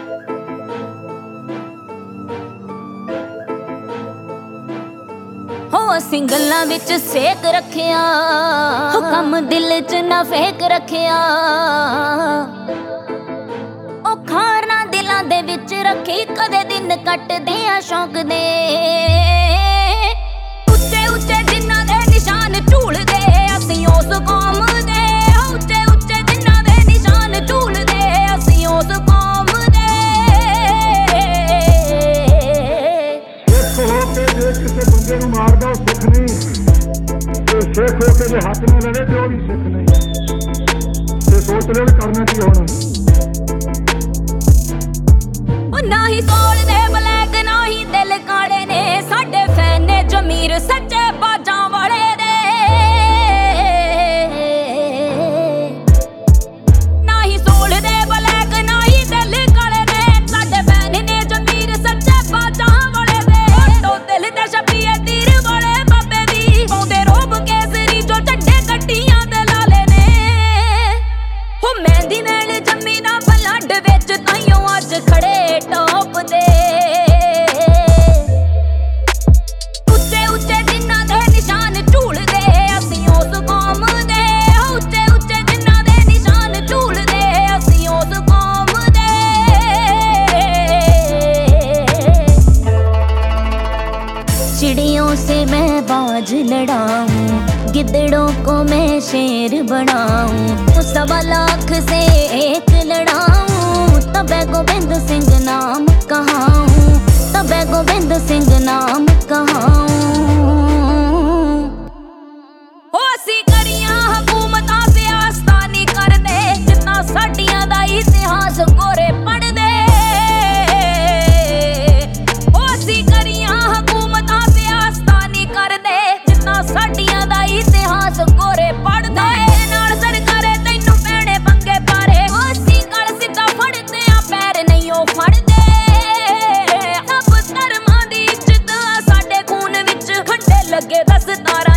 ਅਸੀਂ ਗੱਲਾਂ ਵਿੱਚ ਸੇਕ ਰੱਖਿਆ, ਕੰਮ ਦਿਲ ਚ ਨਾ ਫੇਕ ਰੱਖਿਆ। ਉਹ ਖਾਣਾ ਦਿਲਾਂ ਦੇ ਵਿੱਚ ਰੱਖੀ, ਕਦੇ ਦਿਨ ਕੱਟਦੇ ਆ ਸ਼ੌਕ ਦੇ। ਉੱਚੇ ਉੱਚੇ ਜਿਨ੍ਹਾਂ ਦੇ ਨਿਸ਼ਾਨ ਝੂਲਦੇ ਅਸੀਂ ਉਸ ਕੌਮ ਦੇ। ਉੱਚੇ ਉੱਚੇ ਜਿਨ੍ਹਾਂ ਦੇ ਨਿਸ਼ਾਨ ਝੂਲਦੇ ਅਸੀਂ ਉਸ ਕੌਮ ਦੇ। ਜੇ ਕਿਸੇ ਬੰਦੇ ਨੂੰ ਮਾਰਦਾ ਉਹ ਸਿੱਖ ਨਹੀਂ, ਤੇ ਸਿੱਖ ਹੋ ਕੇ ਜੇ ਹੱਥ ਨਾ ਲੜੇ ਤੇ ਉਹ ਵੀ ਸਿੱਖ ਨਹੀਂ। ਤੇ ਸੋਚ ਲਿਓ ਵੀ ਕਰਨਾ ਕੀ ਹੁਣ। ਉਹ ਨਾ ਹੀ ਸੋਲ ਦੇ ਬਲੈਕ ਨਾ ਹੀ ਦਿਲ ਕਾਲੇ ਨੇ, ਸਾਡੇ ਫੈਨ ਨੇ ਜ਼ਮੀਰ ਸੱਚੇ ਬਾਜਾਂ ਵਾਲੇ ਦੇ। ਨਾ ਹੀ ਸੋਲ ਦੇ ਬਲੈਕ ਨਾ ਹੀ ਦਿਲ ਕਾਲੇ ਨੇ, ਸਾਡੇ ਫੈਨ ਨੇ ਜ਼ਮੀਰ ਸੱਚੇ ਬਾਜਾਂ ਵਾਲੇ ਦੇ। ਤੋਂ ਦਿਲ ਤੇ ਛਪੀਏ ਤੀਰ ਵਾਲੇ ਬਾਬੇ ਦੀ, ਪਾਉਂਦੇ ਰੋਬ ਕੇਸਰੀ ਜੋ ਝੰਡੇ ਗੱਡੀਆਂ ਦੇ ਲਾਲੇ ਨੇ। ਹੋ ਮਹਿੰਦੀ ਮੈਲ ਜੰਮੀ ਦਾ ਬਲੱਡ ਵਿੱਚ ਤਾਈਓ ਅੱਜ ਖੜੇ ਟੌਪ ਦੇ। ਉੱਚੇ ਉੱਚੇ ਜਿਨ੍ਹਾਂ ਦੇ ਨਿਸ਼ਾਨ ਝੂਲਦੇ ਅਸੀਂ ਉਸ ਕੌਮ ਦੇ। ਉੱਚੇ ਉੱਚੇ ਜਿਨ੍ਹਾਂ ਦੇ ਨਿਸ਼ਾਨ ਝੂਲਦੇ ਅਸੀਂ ਉਸ ਕੌਮ ਦੇ। चिड़ियों से मैं बाज लड़ाऊं, गिद्दड़ों को मैं शेर बनाऊं। 1.25 लाख से एक लड़ाऊं, तबे गोबिंद सिंह नाम कहाऊं। तबे गोबिंद सिंह नाम कहाऊं। हो असी करियां हुकूमतां ते आस्था नहीं करदे, जिन्ना साडियां दा इतिहास गोरे पढ़दे। ਸਾਡੀਆਂ ਦਾ ਇਤਿਹਾਸ ਗੋਰੇ ਪੜ੍ਹਦੇ ਨਾਲ ਸਰਕਾਰੇ ਤੈਨੂੰ ਪੈਣੇ ਪੰਗੇ ਪਾਰੇ। ਅਸੀਂ ਗਲ ਸਿੱਧਾ ਫੜਦੇ ਆ ਪੈਰ ਨਹੀਂ ਉਹ ਫੜਦੇ। ਸਭ ਧਰਮਾਂ ਦੀ ਇੱਜ਼ਤ ਸਾਡੇ ਖੂਨ ਵਿੱਚ ਖੰਡੇ ਲੱਗੇ 10 ਤਾਰਾ।